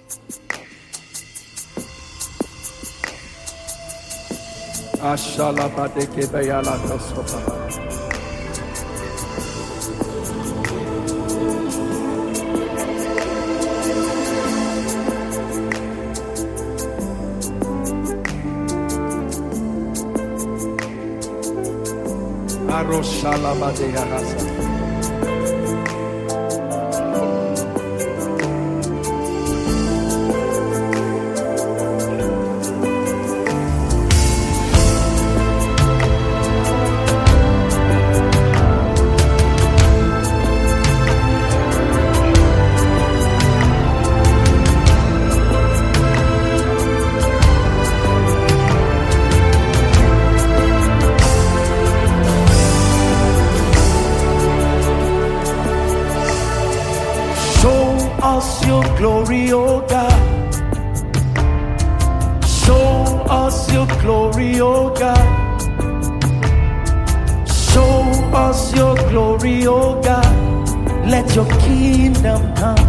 Ashalabadeke bayala koskopa. Aroshalabadea hasa. Us your glory, oh God. Show us your glory, oh God. Show us your glory, oh God. Let your kingdom come.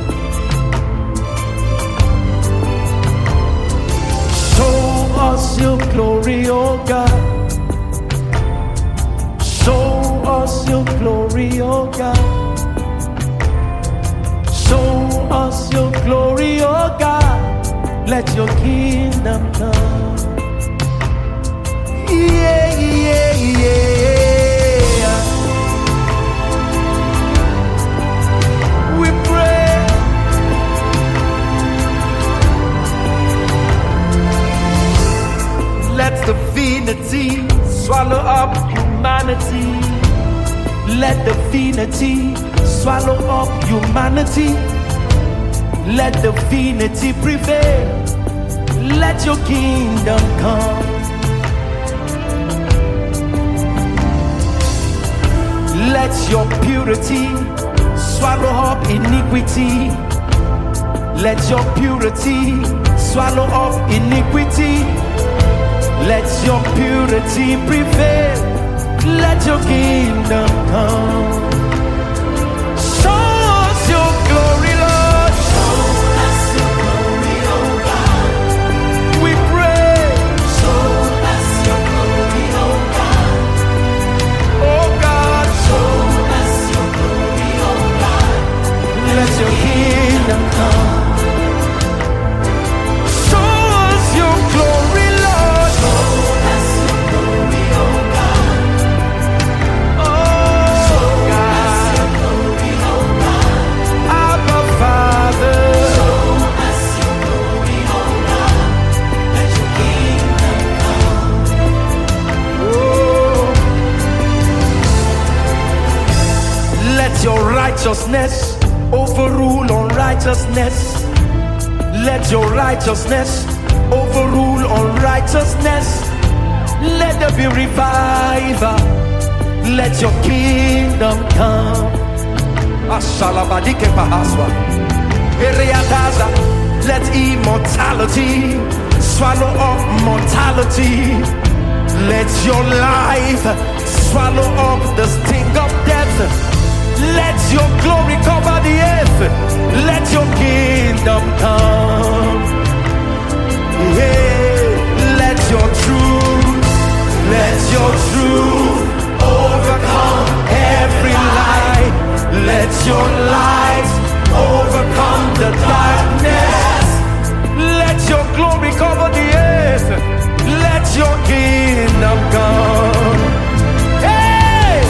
Show us your glory, oh God. Show us your glory, oh God. Show us your glory, oh God. Let your kingdom come. Yeah, yeah, yeah. We pray. Let divinity swallow up humanity. Let divinity swallow up humanity. Let divinity prevail. Let your kingdom come. Let your purity swallow up iniquity. Let your purity swallow up iniquity. Let your purity prevail. Let your kingdom come. Show us your glory, Lord. Show us your glory, oh God. We pray. Show us your glory, oh God. Oh God. Show us your glory, oh God. Let your kingdom come. Show us your glory, Lord. Show us your glory, oh God. Oh God. Your glory, oh God. Abba Father. Show us your glory, oh God. Let your kingdom come. Oh. Let your righteousness overrule unrighteousness. Let your righteousness overrule unrighteousness. Let there be revival. Let your kingdom come. Ashalabadike bahaswa. Ereataza. Let immortality swallow up mortality. Let your life swallow up the sting of death. Let your glory cover the earth. Let your kingdom come. Yeah. Let your truth overcome every lie. Let your light overcome the darkness. Let your glory cover the earth. Let your kingdom come. Hey!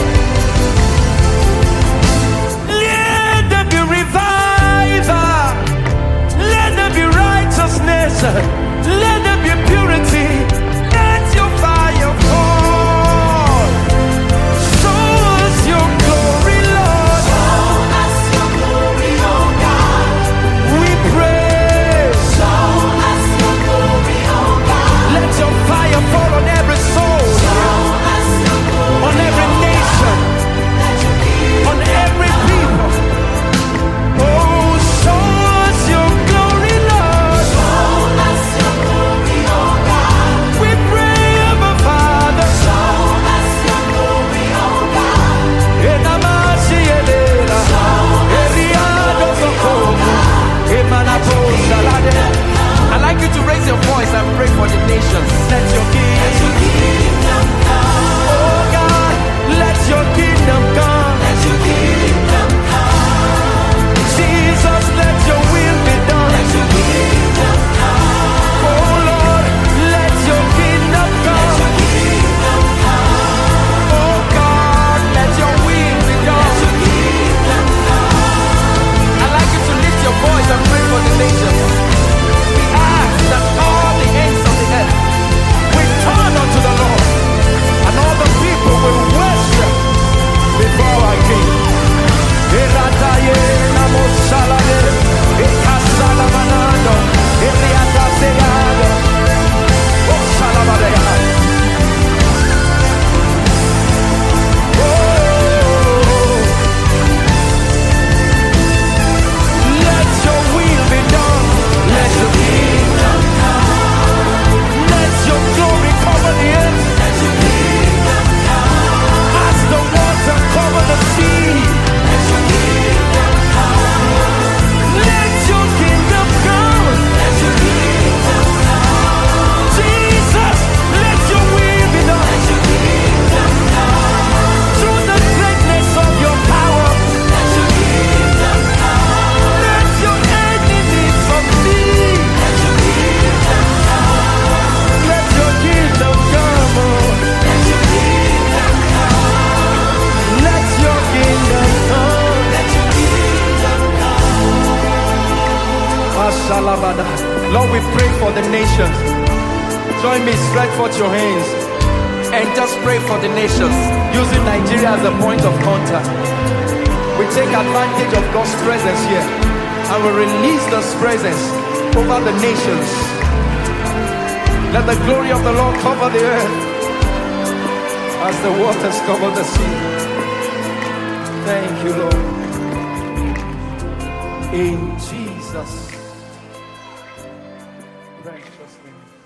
Let there be revival. Let there be righteousness. Let there be purity. Let your fire fall. Show us your glory, Lord. Show us Lord, we pray for the nations. Join me, stretch forth your hands and just pray for the nations, using Nigeria as a point of contact. We take advantage of God's presence here and we release this presence over the nations. Let the glory of the Lord cover the earth as the waters cover the sea. Thank you, Lord. In Jesus' precious name.